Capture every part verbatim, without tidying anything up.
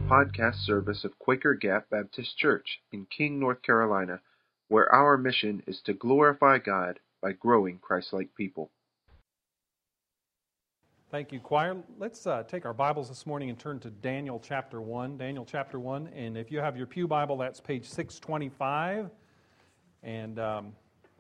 podcast service of Quaker Gap Baptist Church in King, North Carolina, where our mission is to glorify God by growing Christ-like people. Thank you, choir. Let's uh, take our Bibles this morning and turn to Daniel chapter one. Daniel chapter one, and if you have your pew Bible, that's page six twenty-five. And um,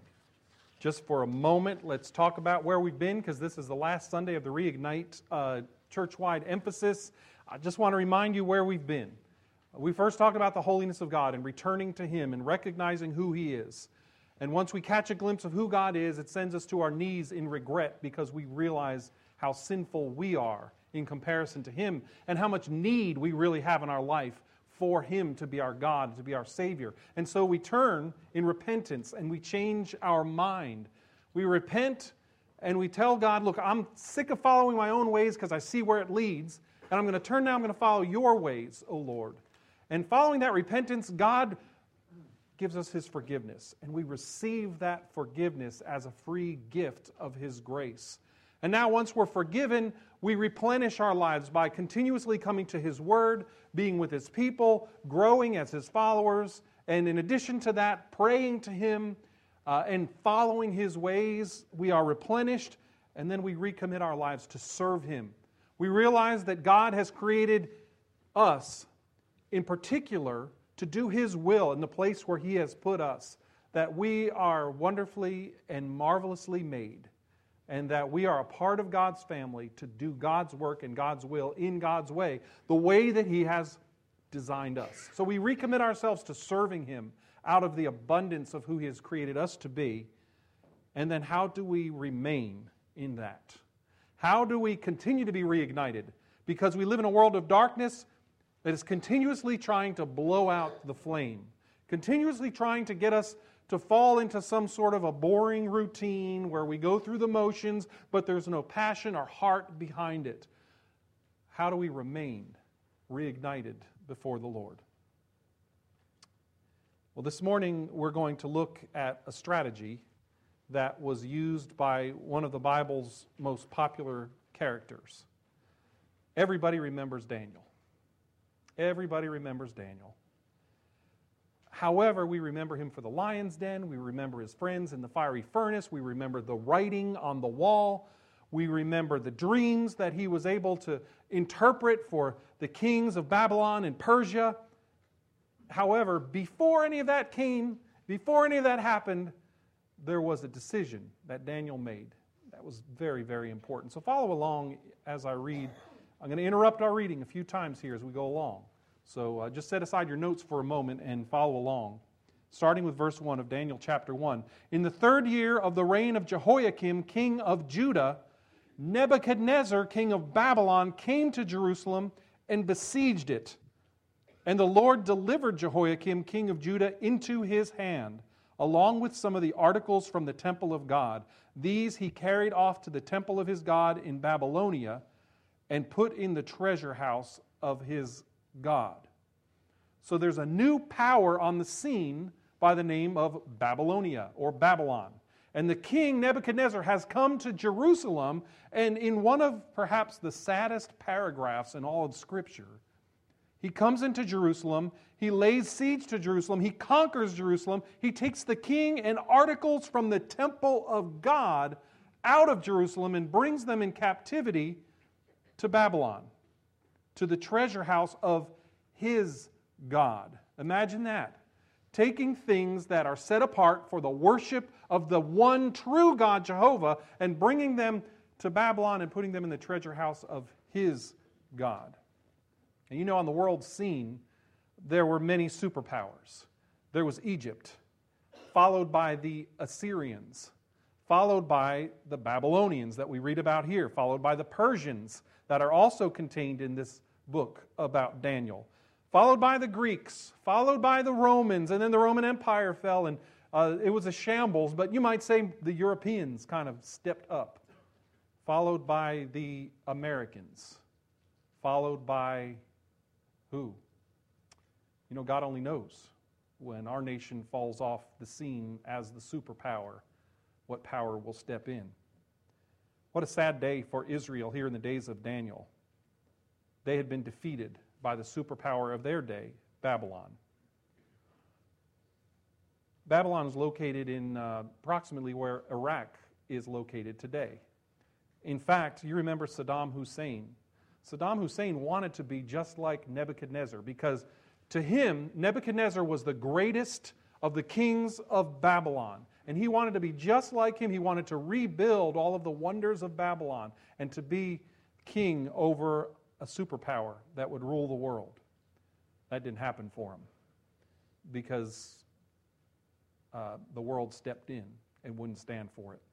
just for a moment, let's talk about where we've been, because this is the last Sunday of the Reignite uh, church-wide emphasis. I just want to remind you where we've been. We first talked about the holiness of God and returning to Him and recognizing who He is. And once we catch a glimpse of who God is, it sends us to our knees in regret because we realize how sinful we are in comparison to Him and how much need we really have in our life for Him to be our God, to be our Savior. And so we turn in repentance and we change our mind. We repent and we tell God, look, I'm sick of following my own ways because I see where it leads, and I'm going to turn now, I'm going to follow your ways, O Lord. And following that repentance, God gives us His forgiveness, and we receive that forgiveness as a free gift of His grace. And now once we're forgiven, we replenish our lives by continuously coming to His Word, being with His people, growing as His followers, and in addition to that, praying to Him uh, and following His ways. We are replenished, and then we recommit our lives to serve Him. We realize that God has created us, in particular, to do His will in the place where He has put us, that we are wonderfully and marvelously made, and that we are a part of God's family to do God's work and God's will in God's way, the way that He has designed us. So we recommit ourselves to serving Him out of the abundance of who He has created us to be. And then how do we remain in that? How do we continue to be reignited? Because we live in a world of darkness that is continuously trying to blow out the flame, continuously trying to get us to fall into some sort of a boring routine where we go through the motions, but there's no passion or heart behind it. How do we remain reignited before the Lord? Well, this morning we're going to look at a strategy that was used by one of the Bible's most popular characters. Everybody remembers Daniel. Everybody remembers Daniel. However, we remember him for the lion's den. We remember his friends in the fiery furnace. We remember the writing on the wall. We remember the dreams that he was able to interpret for the kings of Babylon and Persia. However, before any of that came, before any of that happened, there was a decision that Daniel made that was very, very important. So follow along as I read. I'm going to interrupt our reading a few times here as we go along. So uh, just set aside your notes for a moment and follow along. Starting with verse one of Daniel chapter one. In the third year of the reign of Jehoiakim, king of Judah, Nebuchadnezzar, king of Babylon, came to Jerusalem and besieged it. And the Lord delivered Jehoiakim, king of Judah, into his hand, along with some of the articles from the temple of God. These he carried off to the temple of his God in Babylonia and put in the treasure house of his God. So there's a new power on the scene by the name of Babylonia or Babylon. And the king Nebuchadnezzar has come to Jerusalem, and in one of perhaps the saddest paragraphs in all of Scripture, he comes into Jerusalem, he lays siege to Jerusalem, he conquers Jerusalem, he takes the king and articles from the temple of God out of Jerusalem and brings them in captivity to Babylon, to the treasure house of his God. Imagine that. Taking things that are set apart for the worship of the one true God, Jehovah, and bringing them to Babylon and putting them in the treasure house of his God. And you know, on the world scene, there were many superpowers. There was Egypt, followed by the Assyrians, followed by the Babylonians that we read about here, followed by the Persians that are also contained in this book about Daniel, followed by the Greeks, followed by the Romans, and then the Roman Empire fell, and uh, it was a shambles, but you might say the Europeans kind of stepped up, followed by the Americans, followed by who? You know, God only knows when our nation falls off the scene as the superpower, what power will step in. What a sad day for Israel here in the days of Daniel. They had been defeated by the superpower of their day, Babylon. Babylon is located in uh, approximately where Iraq is located today. In fact, you remember Saddam Hussein. Saddam Hussein wanted to be just like Nebuchadnezzar because to him, Nebuchadnezzar was the greatest of the kings of Babylon. And he wanted to be just like him. He wanted to rebuild all of the wonders of Babylon and to be king over a superpower that would rule the world. That didn't happen for him because uh, the world stepped in and wouldn't stand for it.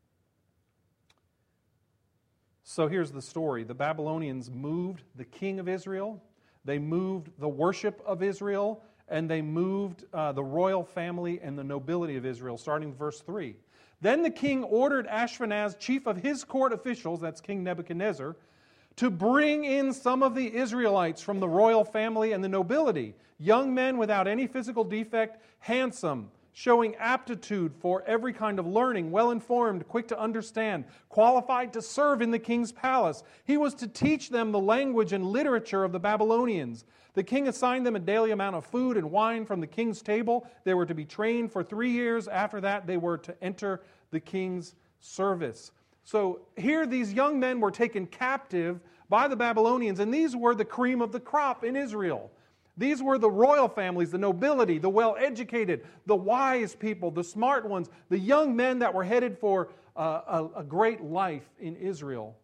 So here's the story. The Babylonians moved the king of Israel, they moved the worship of Israel, and they moved uh, the royal family and the nobility of Israel, starting with verse three. Then the king ordered Ashpenaz, chief of his court officials, that's King Nebuchadnezzar, to bring in some of the Israelites from the royal family and the nobility, young men without any physical defect, handsome, showing aptitude for every kind of learning, well-informed, quick to understand, qualified to serve in the king's palace. He was to teach them the language and literature of the Babylonians. The king assigned them a daily amount of food and wine from the king's table. They were to be trained for three years. After that, they were to enter the king's service. So here these young men were taken captive by the Babylonians, and these were the cream of the crop in Israel. These were the royal families, the nobility, the well-educated, the wise people, the smart ones, the young men that were headed for uh, a, a great life in Israel.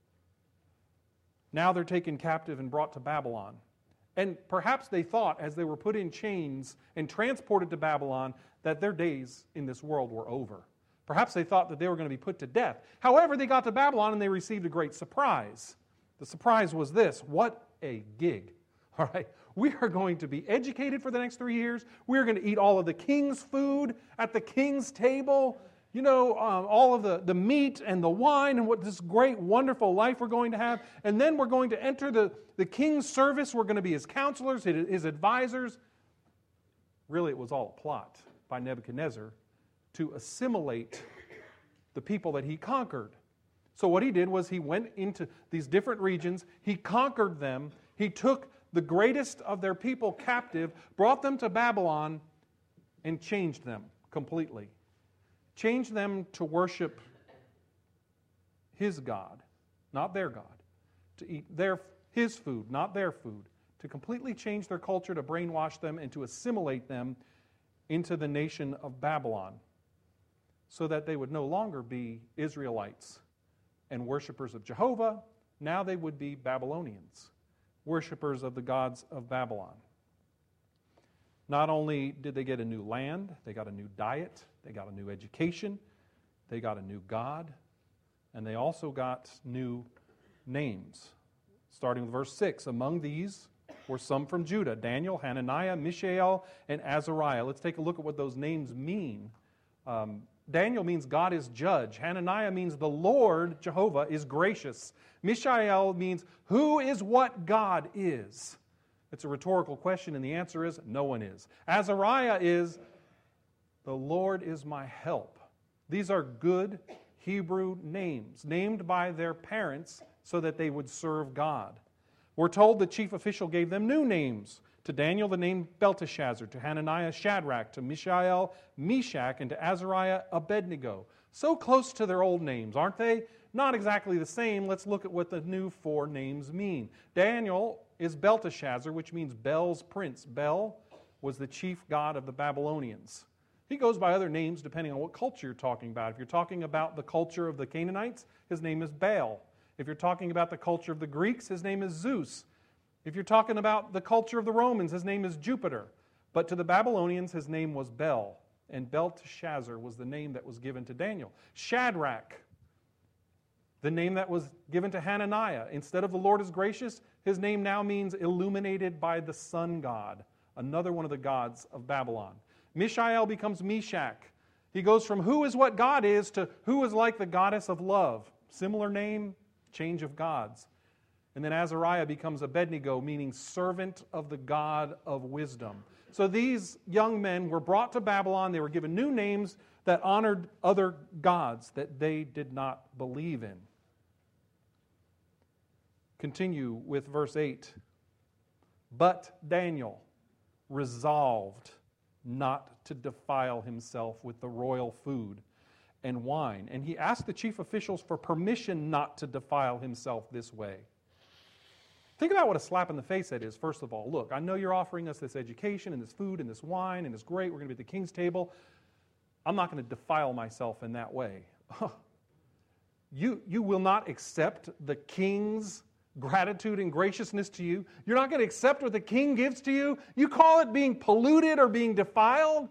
Now they're taken captive and brought to Babylon. And perhaps they thought, as they were put in chains and transported to Babylon, that their days in this world were over. Perhaps they thought that they were going to be put to death. However, they got to Babylon and they received a great surprise. The surprise was this: what a gig. All right, we are going to be educated for the next three years. We are going to eat all of the king's food at the king's table. You know, um, all of the, the meat and the wine and what this great, wonderful life we're going to have. And then we're going to enter the, the king's service. We're going to be his counselors, his, his advisors. Really, it was all a plot by Nebuchadnezzar to assimilate the people that he conquered. So what he did was he went into these different regions. He conquered them. He took the greatest of their people captive, brought them to Babylon, and changed them completely. Changed them to worship his God, not their God. To eat their his food, not their food. To completely change their culture, to brainwash them, and to assimilate them into the nation of Babylon, so that they would no longer be Israelites and worshipers of Jehovah. Now they would be Babylonians, worshipers of the gods of Babylon. Not only did they get a new land, they got a new diet, they got a new education, they got a new God, and they also got new names. Starting with verse six, among these were some from Judah: Daniel, Hananiah, Mishael, and Azariah. Let's take a look at what those names mean. Um, Daniel means God is judge. Hananiah means the Lord, Jehovah, is gracious. Mishael means who is what God is. It's a rhetorical question, and the answer is no one is. Azariah is the Lord is my help. These are good Hebrew names, named by their parents so that they would serve God. We're told the chief official gave them new names. To Daniel, the name Belteshazzar. To Hananiah, Shadrach. To Mishael, Meshach. And to Azariah, Abednego. So close to their old names, aren't they? Not exactly the same. Let's look at what the new four names mean. Daniel is Belteshazzar, which means Bel's prince. Bel was the chief god of the Babylonians. He goes by other names depending on what culture you're talking about. If you're talking about the culture of the Canaanites, his name is Baal. If you're talking about the culture of the Greeks, his name is Zeus. If you're talking about the culture of the Romans, his name is Jupiter. But to the Babylonians, his name was Bel. And Belteshazzar was the name that was given to Daniel. Shadrach, the name that was given to Hananiah. Instead of the Lord is gracious, his name now means illuminated by the sun god, another one of the gods of Babylon. Mishael becomes Meshach. He goes from who is what God is to who is like the goddess of love. Similar name, change of gods. And then Azariah becomes Abednego, meaning servant of the God of wisdom. So these young men were brought to Babylon. They were given new names that honored other gods that they did not believe in. Continue with verse eight. But Daniel resolved not to defile himself with the royal food and wine. And he asked the chief officials for permission not to defile himself this way. Think about what a slap in the face that is, first of all. Look, I know you're offering us this education and this food and this wine and it's great. We're going to be at the king's table. I'm not going to defile myself in that way. you, you will not accept the king's gratitude and graciousness to you. You're not going to accept what the king gives to you. You call it being polluted or being defiled?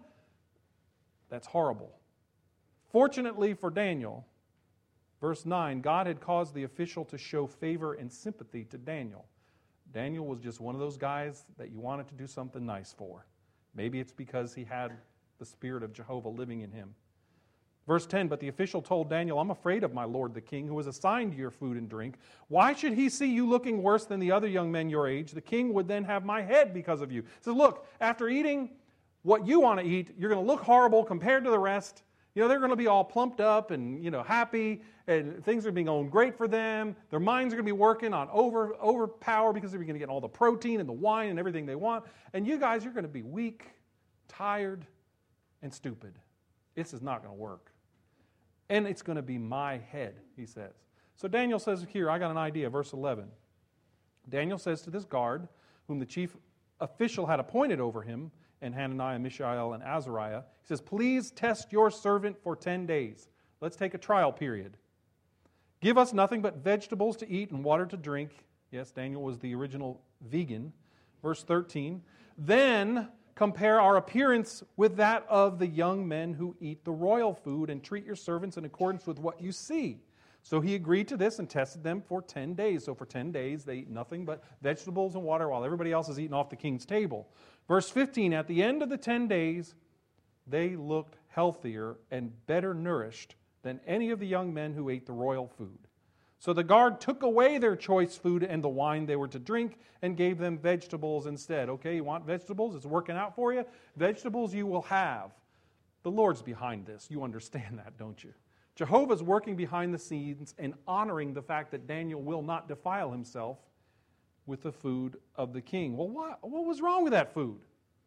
That's horrible. Fortunately for Daniel, verse nine, God had caused the official to show favor and sympathy to Daniel. Daniel was just one of those guys that you wanted to do something nice for. Maybe it's because he had the Spirit of Jehovah living in him. Verse ten, but the official told Daniel, I'm afraid of my lord the king, who has assigned you your food and drink. Why should he see you looking worse than the other young men your age? The king would then have my head because of you. He says, look, after eating what you want to eat, you're going to look horrible compared to the rest. You know, they're going to be all plumped up and, you know, happy, and things are being going great for them. Their minds are going to be working on over overpower because they're going to get all the protein and the wine and everything they want. And you guys, you're going to be weak, tired, and stupid. This is not going to work. And it's going to be my head, he says. So Daniel says here, I got an idea, verse eleven. Daniel says to this guard, whom the chief official had appointed over him, and Hananiah, Mishael, and Azariah, he says, please test your servant for ten days. Let's take a trial period. Give us nothing but vegetables to eat and water to drink. Yes, Daniel was the original vegan. Verse thirteen. Then compare our appearance with that of the young men who eat the royal food, and treat your servants in accordance with what you see. So he agreed to this and tested them for ten days. So for ten days they eat nothing but vegetables and water while everybody else is eating off the king's table. Verse fifteen, at the end of the ten days, they looked healthier and better nourished than any of the young men who ate the royal food. So the guard took away their choice food and the wine they were to drink and gave them vegetables instead. Okay, you want vegetables? It's working out for you? Vegetables you will have. The Lord's behind this. You understand that, don't you? Jehovah's working behind the scenes and honoring the fact that Daniel will not defile himself with the food of the king. Well, what, what was wrong with that food?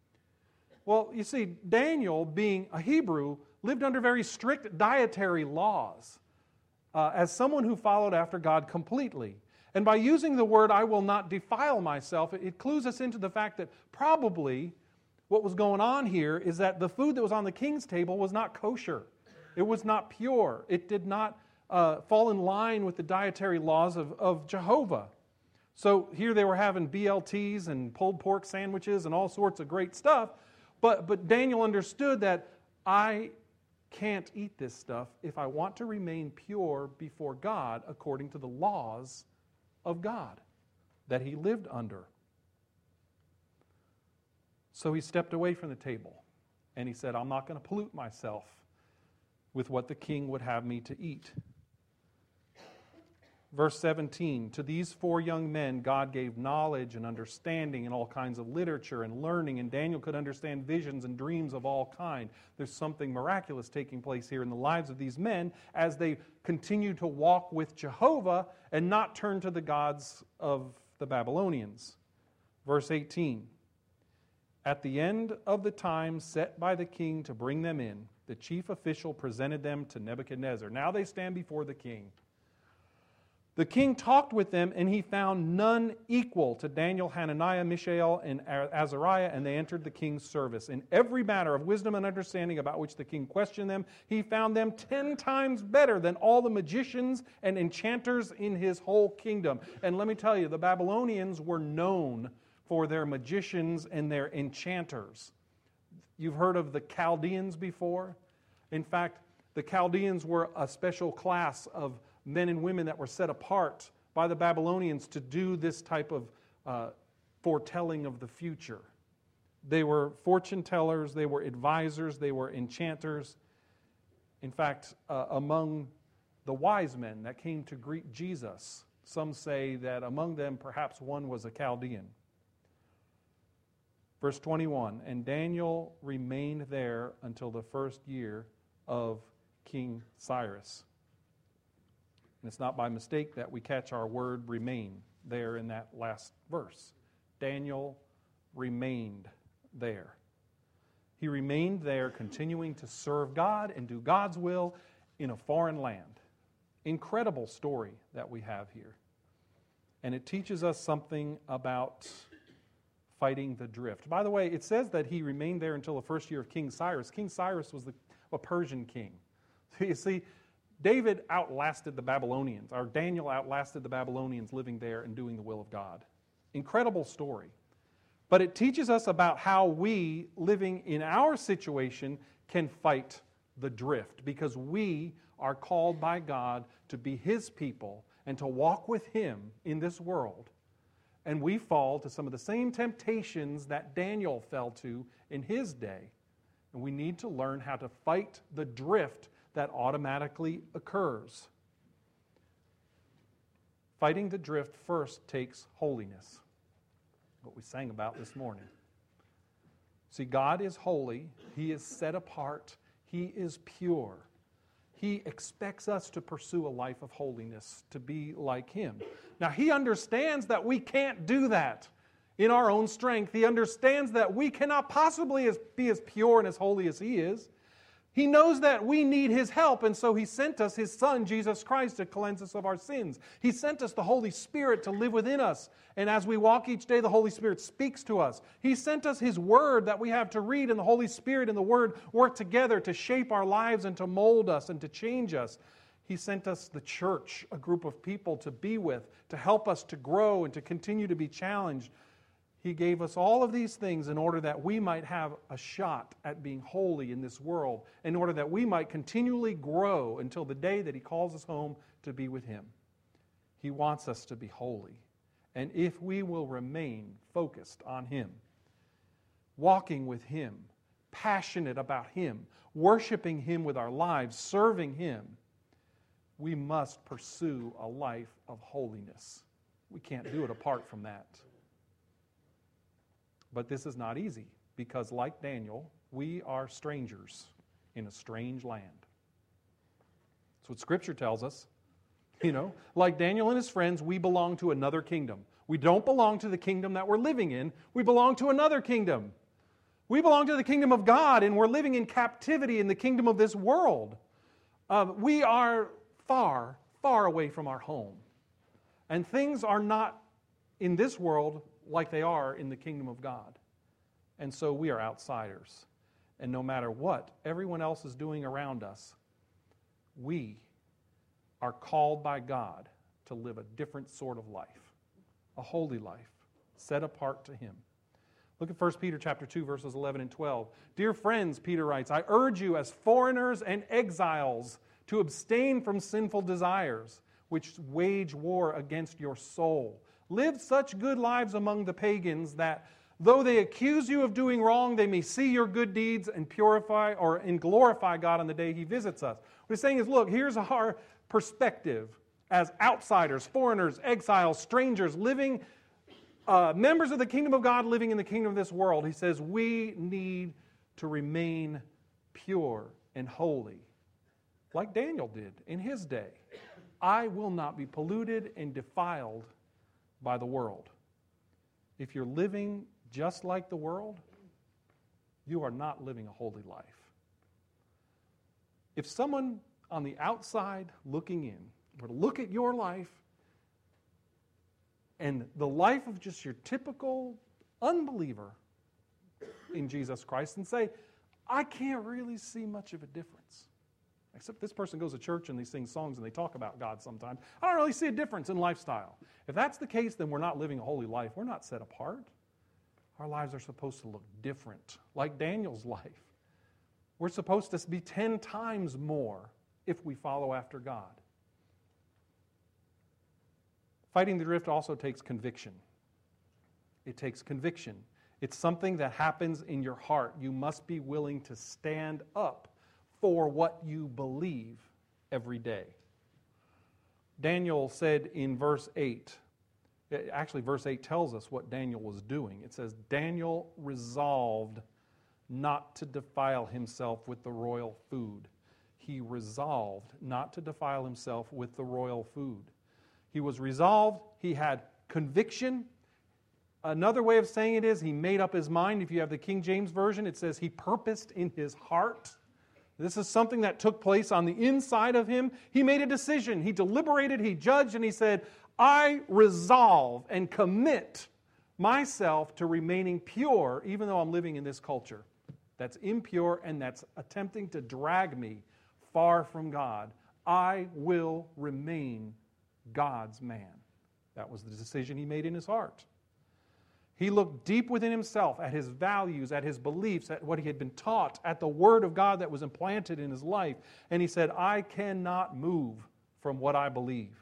Well, you see, Daniel, being a Hebrew, lived under very strict dietary laws uh, as someone who followed after God completely. And by using the word, I will not defile myself, it, it clues us into the fact that probably what was going on here is that the food that was on the king's table was not kosher. It was not pure. It did not uh, fall in line with the dietary laws of, of Jehovah. So here they were having B L Ts and pulled pork sandwiches and all sorts of great stuff. But, but Daniel understood that I can't eat this stuff if I want to remain pure before God according to the laws of God that he lived under. So he stepped away from the table and he said, I'm not going to pollute myself with what the king would have me to eat. Verse seventeen, to these four young men God gave knowledge and understanding and all kinds of literature and learning, and Daniel could understand visions and dreams of all kind. There's something miraculous taking place here in the lives of these men as they continue to walk with Jehovah and not turn to the gods of the Babylonians. Verse eighteen, at the end of the time set by the king to bring them in, the chief official presented them to Nebuchadnezzar. Now they stand before the king. The king talked with them, and he found none equal to Daniel, Hananiah, Mishael, and Azariah, and they entered the king's service. In every matter of wisdom and understanding about which the king questioned them, he found them ten times better than all the magicians and enchanters in his whole kingdom. And let me tell you, the Babylonians were known for their magicians and their enchanters. You've heard of the Chaldeans before? In fact, the Chaldeans were a special class of men and women that were set apart by the Babylonians to do this type of uh, foretelling of the future. They were fortune tellers, they were advisors, they were enchanters. In fact, uh, among the wise men that came to greet Jesus, some say that among them perhaps one was a Chaldean. Verse twenty-one, and Daniel remained there until the first year of King Cyrus. And it's not by mistake that we catch our word remain there in that last verse. Daniel remained there. He remained there, continuing to serve God and do God's will in a foreign land. Incredible story that we have here. And it teaches us something about fighting the drift. By the way, it says that he remained there until the first year of King Cyrus. King Cyrus was the, a Persian king. So you see, David outlasted the Babylonians, or Daniel outlasted the Babylonians living there and doing the will of God. Incredible story. But it teaches us about how we, living in our situation, can fight the drift, because we are called by God to be His people and to walk with Him in this world. And we fall to some of the same temptations that Daniel fell to in his day. And we need to learn how to fight the drift that automatically occurs. Fighting the drift first takes holiness, what we sang about this morning. See, God is holy. He is set apart. He is pure. He expects us to pursue a life of holiness, to be like Him. Now, He understands that we can't do that in our own strength. He understands that we cannot possibly be as pure and as holy as He is. He knows that we need His help, and so He sent us His Son, Jesus Christ, to cleanse us of our sins. He sent us the Holy Spirit to live within us, and as we walk each day, the Holy Spirit speaks to us. He sent us His Word that we have to read, and the Holy Spirit and the Word work together to shape our lives and to mold us and to change us. He sent us the church, a group of people to be with, to help us to grow and to continue to be challenged. He gave us all of these things in order that we might have a shot at being holy in this world, in order that we might continually grow until the day that He calls us home to be with Him. He wants us to be holy. And if we will remain focused on Him, walking with Him, passionate about Him, worshiping Him with our lives, serving Him, we must pursue a life of holiness. We can't do it apart from that. But this is not easy, because like Daniel, we are strangers in a strange land. That's what Scripture tells us. You know, like Daniel and his friends, we belong to another kingdom. We don't belong to the kingdom that we're living in. We belong to another kingdom. We belong to the kingdom of God, and we're living in captivity in the kingdom of this world. Uh, we are far, far away from our home. And things are not in this world like they are in the kingdom of God. And so we are outsiders. And no matter what everyone else is doing around us, we are called by God to live a different sort of life, a holy life, set apart to Him. Look at First Peter chapter two, verses eleven and twelve. Dear friends, Peter writes, I urge you as foreigners and exiles to abstain from sinful desires, which wage war against your soul. Live such good lives among the pagans that, though they accuse you of doing wrong, they may see your good deeds and purify or and glorify God on the day He visits us. What he's saying is, look, here's our perspective as outsiders, foreigners, exiles, strangers, living, uh, members of the kingdom of God living in the kingdom of this world. He says we need to remain pure and holy, like Daniel did in his day. I will not be polluted and defiled by the world. If you're living just like the world, you are not living a holy life. If someone on the outside looking in were to look at your life and the life of just your typical unbeliever in Jesus Christ and say, I can't really see much of a difference. Except this person goes to church and they sing songs and they talk about God sometimes. I don't really see a difference in lifestyle. If that's the case, then we're not living a holy life. We're not set apart. Our lives are supposed to look different, like Daniel's life. We're supposed to be ten times more if we follow after God. Fighting the drift also takes conviction. It takes conviction. It's something that happens in your heart. You must be willing to stand up for what you believe every day. Daniel said in verse eight, actually verse eight tells us what Daniel was doing. It says, Daniel resolved not to defile himself with the royal food. He resolved not to defile himself with the royal food. He was resolved, he had conviction, Another way of saying it is he made up his mind. If you have the King James Version, it says he purposed in his heart. This is something that took place on the inside of him. He made a decision. He deliberated, he judged, and he said, I resolve and commit myself to remaining pure even though I'm living in this culture that's impure and that's attempting to drag me far from God. I will remain God's man. That was the decision he made in his heart. He looked deep within himself at his values, at his beliefs, at what he had been taught, at the Word of God that was implanted in his life. And he said, I cannot move from what I believe.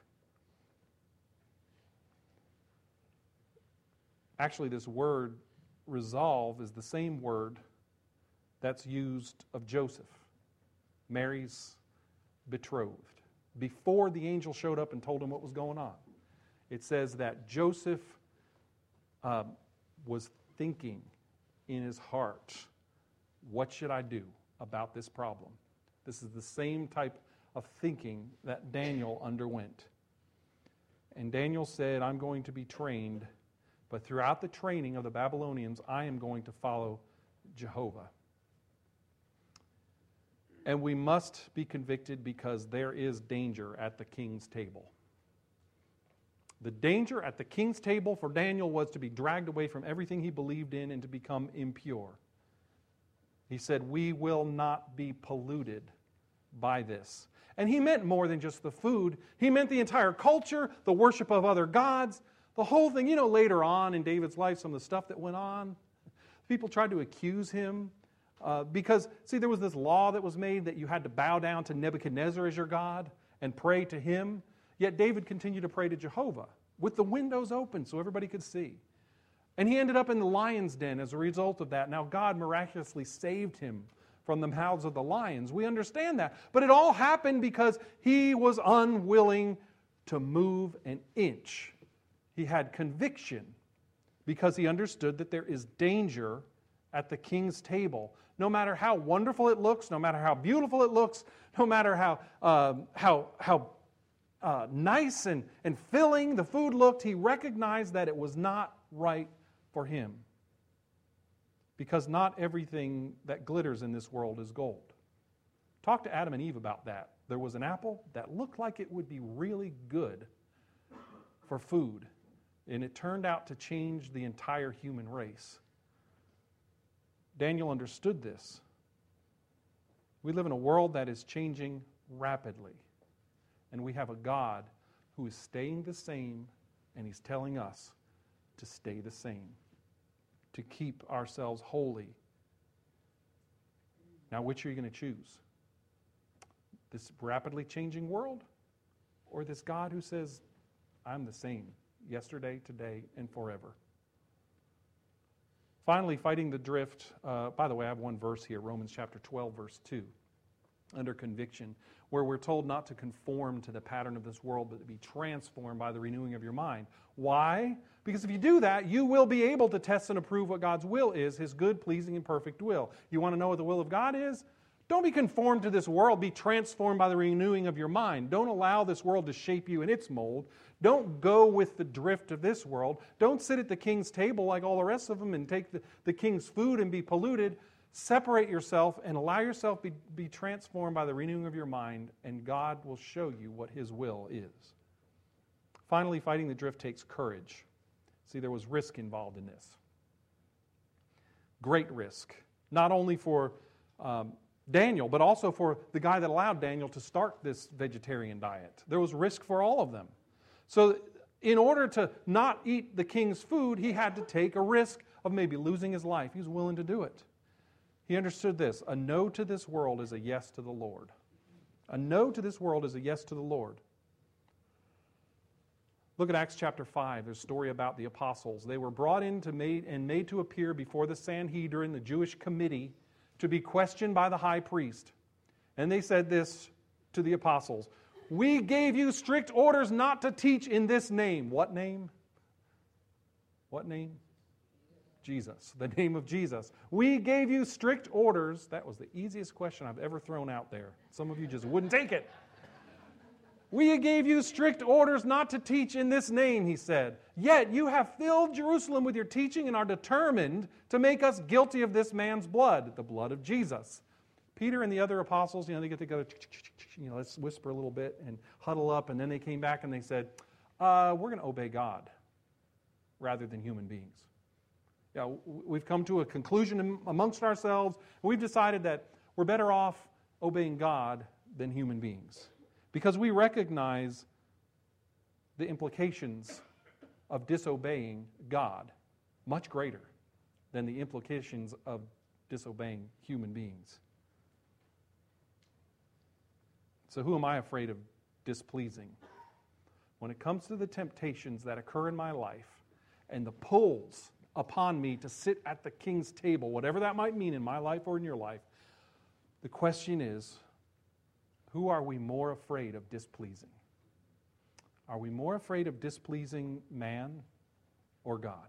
Actually, this word resolve is the same word that's used of Joseph, Mary's betrothed. Before the angel showed up and told him what was going on, it says that Joseph uh, was thinking in his heart, what should I do about this problem? This is the same type of thinking that Daniel underwent. And Daniel said, I'm going to be trained, but throughout the training of the Babylonians, I am going to follow Jehovah. And we must be convicted because there is danger at the king's table. The danger at the king's table for Daniel was to be dragged away from everything he believed in and to become impure. He said, we will not be polluted by this. And he meant more than just the food. He meant the entire culture, the worship of other gods, the whole thing. You know, later on in David's life, some of the stuff that went on, people tried to accuse him. Uh, because, see, there was this law that was made that you had to bow down to Nebuchadnezzar as your God and pray to him. Yet David continued to pray to Jehovah with the windows open so everybody could see. And he ended up in the lion's den as a result of that. Now God miraculously saved him from the mouths of the lions. We understand that. But it all happened because he was unwilling to move an inch. He had conviction because he understood that there is danger at the king's table. No matter how wonderful it looks, no matter how beautiful it looks, no matter how um, how how uh, nice and, and filling the food looked, he recognized that it was not right for him. Because not everything that glitters in this world is gold. Talk to Adam and Eve about that. There was an apple that looked like it would be really good for food, and it turned out to change the entire human race. Daniel understood this. We live in a world that is changing rapidly, and we have a God who is staying the same, and He's telling us to stay the same, to keep ourselves holy. Now, which are you going to choose? This rapidly changing world, or this God who says, I'm the same yesterday, today, and forever? Finally, fighting the drift. Uh, by the way, I have one verse here, Romans chapter twelve, verse two, under conviction, where we're told not to conform to the pattern of this world, but to be transformed by the renewing of your mind. Why? Because if you do that, you will be able to test and approve what God's will is, His good, pleasing, and perfect will. You want to know what the will of God is? Don't be conformed to this world. Be transformed by the renewing of your mind. Don't allow this world to shape you in its mold. Don't go with the drift of this world. Don't sit at the king's table like all the rest of them and take the, the king's food and be polluted. Separate yourself and allow yourself to be, be transformed by the renewing of your mind, and God will show you what His will is. Finally, fighting the drift takes courage. See, there was risk involved in this. Great risk. Not only for um, Daniel, but also for the guy that allowed Daniel to start this vegetarian diet. There was risk for all of them. So in order to not eat the king's food, he had to take a risk of maybe losing his life. He was willing to do it. He understood this. A no to this world is a yes to the Lord. A no to this world is a yes to the Lord. Look at Acts chapter five. There's a story about the apostles. They were brought in to made, and made to appear before the Sanhedrin, the Jewish committee, to be questioned by the high priest. And they said this to the apostles: we gave you strict orders not to teach in this name. What name? What name? Jesus. The name of Jesus. We gave you strict orders. That was the easiest question I've ever thrown out there. Some of you just wouldn't take it. We gave you strict orders not to teach in this name, he said. Yet you have filled Jerusalem with your teaching and are determined to make us guilty of this man's blood, the blood of Jesus. Peter and the other apostles, you know, they get together, you know, let's whisper a little bit and huddle up. And then they came back and they said, uh, we're going to obey God rather than human beings. Yeah, we've come to a conclusion amongst ourselves. We've decided that we're better off obeying God than human beings because we recognize the implications of disobeying God much greater than the implications of disobeying human beings. So who am I afraid of displeasing? When it comes to the temptations that occur in my life and the pulls upon me to sit at the king's table, whatever that might mean in my life or in your life, the question is, who are we more afraid of displeasing? Are we more afraid of displeasing man or God?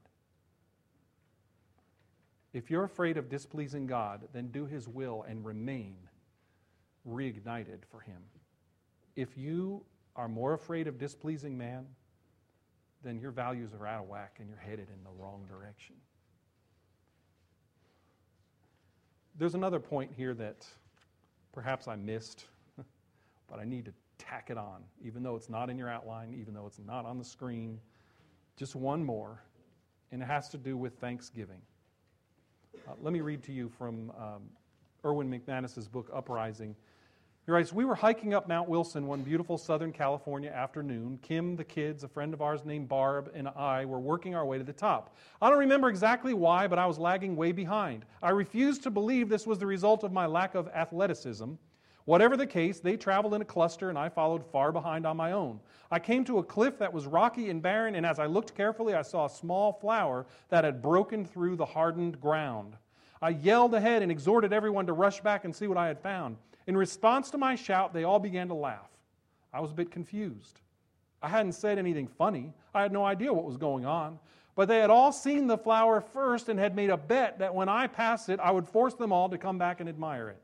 If you're afraid of displeasing God, then do His will and remain reignited for Him. If you are more afraid of displeasing man, then your values are out of whack and you're headed in the wrong direction. There's another point here that perhaps I missed, but I need to tack it on, even though it's not in your outline, even though it's not on the screen. Just one more, and it has to do with Thanksgiving. Uh, let me read to you from um, Erwin McManus's book, Uprising. He writes, we were hiking up Mount Wilson one beautiful Southern California afternoon. Kim, the kids, a friend of ours named Barb, and I were working our way to the top. I don't remember exactly why, but I was lagging way behind. I refused to believe this was the result of my lack of athleticism. Whatever the case, they traveled in a cluster and I followed far behind on my own. I came to a cliff that was rocky and barren, and as I looked carefully, I saw a small flower that had broken through the hardened ground. I yelled ahead and exhorted everyone to rush back and see what I had found. In response to my shout, they all began to laugh. I was a bit confused. I hadn't said anything funny. I had no idea what was going on. But they had all seen the flower first and had made a bet that when I passed it, I would force them all to come back and admire it.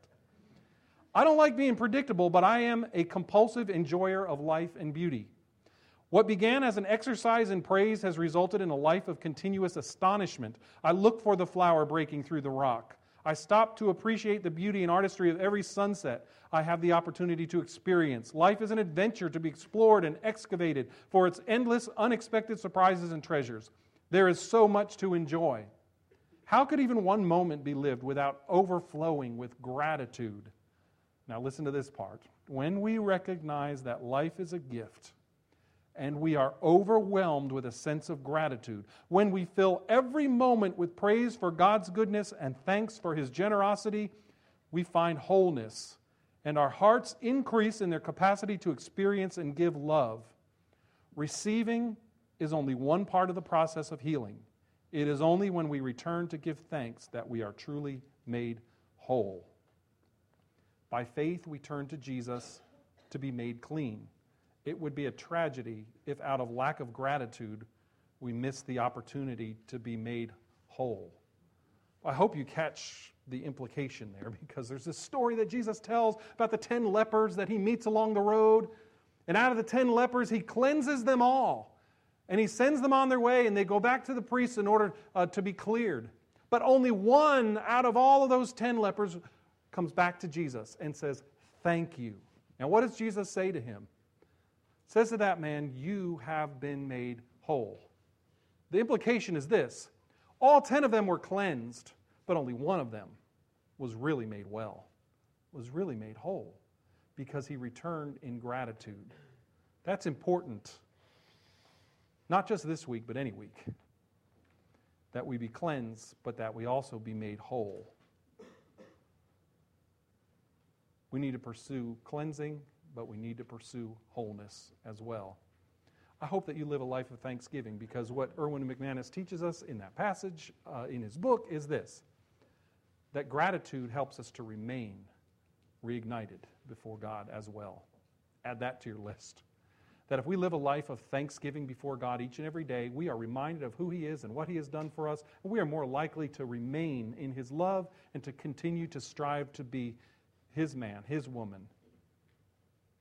I don't like being predictable, but I am a compulsive enjoyer of life and beauty. What began as an exercise in praise has resulted in a life of continuous astonishment. I look for the flower breaking through the rock. I stop to appreciate the beauty and artistry of every sunset I have the opportunity to experience. Life is an adventure to be explored and excavated for its endless, unexpected surprises and treasures. There is so much to enjoy. How could even one moment be lived without overflowing with gratitude? Now listen to this part. When we recognize that life is a gift, and we are overwhelmed with a sense of gratitude, when we fill every moment with praise for God's goodness and thanks for His generosity, we find wholeness, and our hearts increase in their capacity to experience and give love. Receiving is only one part of the process of healing. It is only when we return to give thanks that we are truly made whole. By faith, we turn to Jesus to be made clean. It would be a tragedy if out of lack of gratitude, we miss the opportunity to be made whole. I hope you catch the implication there, because there's this story that Jesus tells about the ten lepers that He meets along the road. And out of the ten lepers, He cleanses them all. And He sends them on their way, and they go back to the priest in order uh, to be cleared. But only one out of all of those ten lepers comes back to Jesus and says, "Thank you." Now, what does Jesus say to him? Says to that man, "You have been made whole." The implication is this: all ten of them were cleansed, but only one of them was really made well, was really made whole, because he returned in gratitude. That's important. Not just this week, but any week. That we be cleansed, but that we also be made whole. We need to pursue cleansing, but we need to pursue wholeness as well. I hope that you live a life of thanksgiving, because what Erwin McManus teaches us in that passage uh, in his book is this: that gratitude helps us to remain reignited before God as well. Add that to your list. That if we live a life of thanksgiving before God each and every day, we are reminded of who He is and what He has done for us, and we are more likely to remain in His love and to continue to strive to be His man, His woman,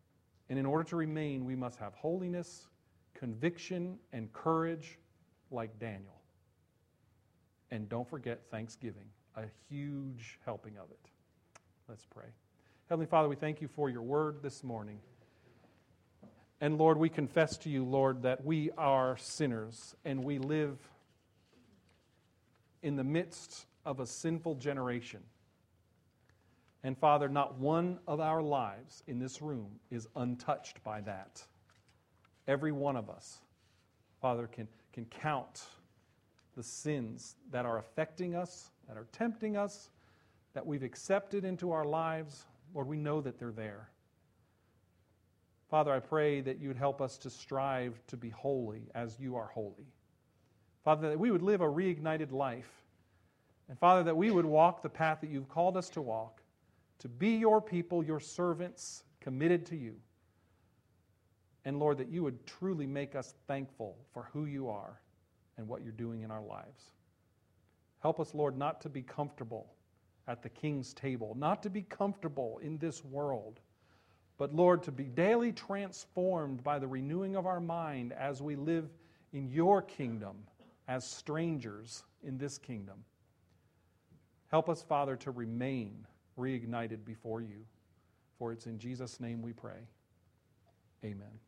And in order to remain, we must have holiness, conviction, and courage like Daniel. And don't forget thanksgiving, a huge helping of it. Let's pray. Heavenly Father, we thank you for your word this morning. And Lord, we confess to you, Lord, that we are sinners and we live in the midst of a sinful generation. And Father, not one of our lives in this room is untouched by that. Every one of us, Father, can, can count the sins that are affecting us, that are tempting us, that we've accepted into our lives. Lord, we know that they're there. Father, I pray that you would help us to strive to be holy as you are holy. Father, that we would live a reignited life. And Father, that we would walk the path that you've called us to walk, to be your people, your servants, committed to you. And Lord, that you would truly make us thankful for who you are and what you're doing in our lives. Help us, Lord, not to be comfortable at the King's table, not to be comfortable in this world, but Lord, to be daily transformed by the renewing of our mind as we live in your kingdom as strangers in this kingdom. Help us, Father, to remain reignited before you. For it's in Jesus' name we pray. Amen.